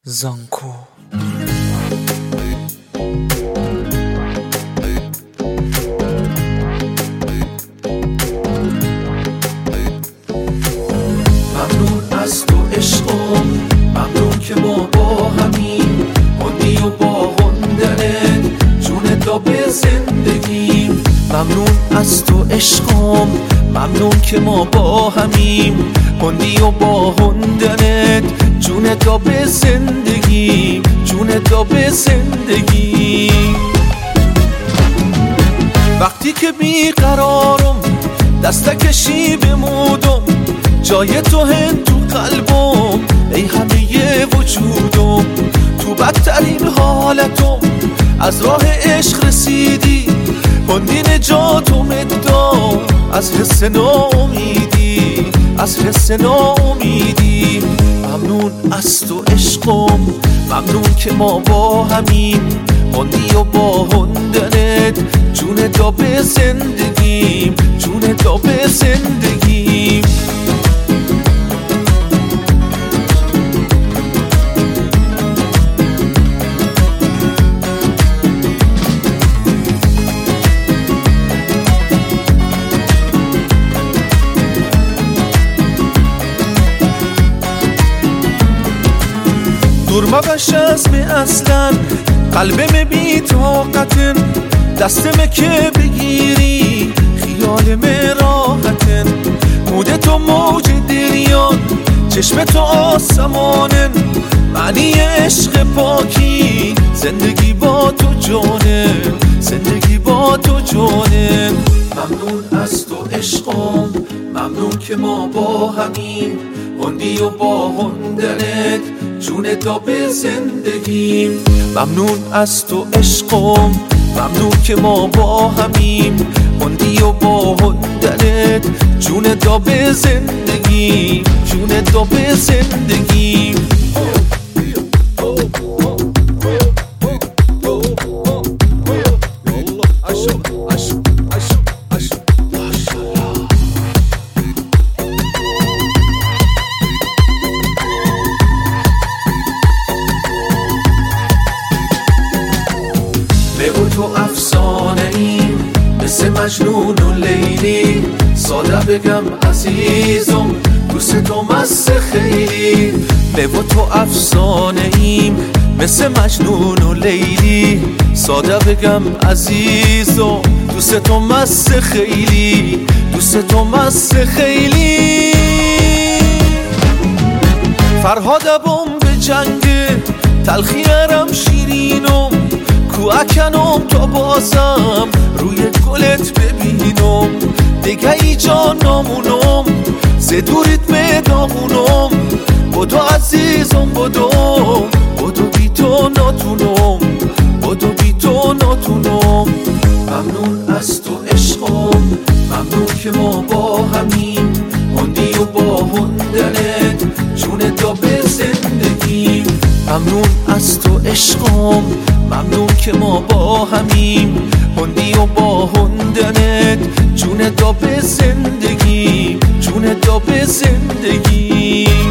زانکو ممنون از تو عشقم، ممنون که ما با همیم، هندی و با هندنت جون تا به زندگیم. ممنون از تو عشقم، ممنون که ما با همیم، هندی و با هندنت جون تا به زندگیم، جون تا به زندگیم. وقتی که بیقرارم دستکشی بمودم، جای تو هن تو قلبم ای همه وجودم. تو بدترین حالتم از راه عشق رسیدی، هندی نجاتم ادام از حس ناامیدی، از حس ناامیدی. ممنون از تو عشقم، ممنون که ما با همیم، هندی و با هندنت جون تا به زندگیم، جون تا به زندگیم. دور مبش از می اصلا قلبم بی طاقتن، دستم که بگیری خیالم راحتن. موده تو موج دریان، چشم تو آسمانن، معنی عشق پاکی زندگی با تو جانن، زندگی با تو جانن. ممنون از تو عشقم، ممنون که ما با همیم، هندی و با هندنت جون تا به زندگیم. ممنون از تو عشقم، ممنون که ما با همیم، هندی و با هندنت جون تا به زندگیم، جون تا به زندگیم. بگو تو افسانه ایم مثل مجنون و لیلی، ساده بگم عزیزم دوست تو مست خیلی. بگو تو افسانه ایم مثل مجنون و لیلی، ساده بگم عزیزم دوست تو مست خیلی، دوست تو مست خیلی. فرهادم به جنگ تلخی ارم شیرینم، کوهکنم تا بازم روی گلت ببینم. دیگه ای جان نامونم ز دوریت میداغونم، بدو عزیزم بدو، بدو بی تو ناتونم، بدو بی تو ناتونم. ممنون از تو عشقم، ممنون که ما با همیم، هندی و با هندنت جون تا به زندگیم. ممنون از تو عشقم، ممنون که ما با همیم، هندی و با هندنت جون تا به زندگی، جون تا به زندگی.